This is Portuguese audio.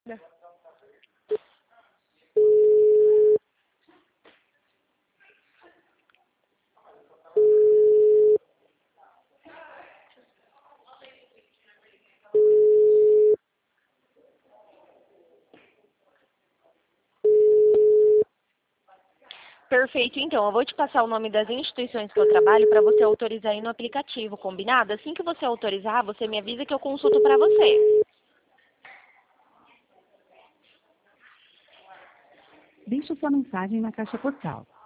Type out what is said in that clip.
Perfeito, então, eu vou te passar o nome das instituições que eu trabalho para você autorizar aí no aplicativo, combinado? Assim que você autorizar, você me avisa que eu consulto para você. Deixe sua mensagem na caixa postal.